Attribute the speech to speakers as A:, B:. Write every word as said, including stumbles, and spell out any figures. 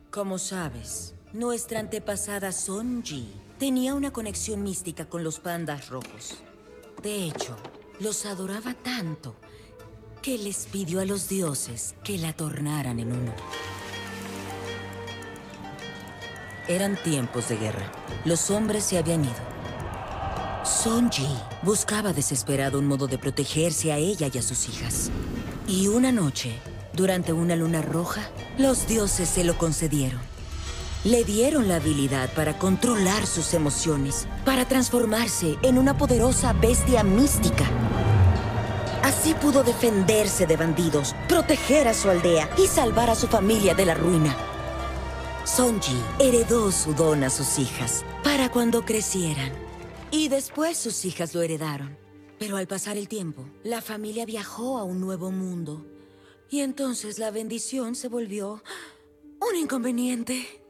A: Como sabes, nuestra antepasada Sonji tenía una conexión mística con los pandas rojos. De hecho, los adoraba tanto que les pidió a los dioses que la tornaran en uno. Eran tiempos de guerra. Los hombres se habían ido. Sonji buscaba desesperado un modo de protegerse a ella y a sus hijas. Y una noche, durante una luna roja, los dioses se lo concedieron. Le dieron la habilidad para controlar sus emociones, para transformarse en una poderosa bestia mística. Así pudo defenderse de bandidos, proteger a su aldea y salvar a su familia de la ruina. Sonji heredó su don a sus hijas para cuando crecieran. Y después sus hijas lo heredaron. Pero al pasar el tiempo, la familia viajó a un nuevo mundo. Y entonces la bendición se volvió un inconveniente.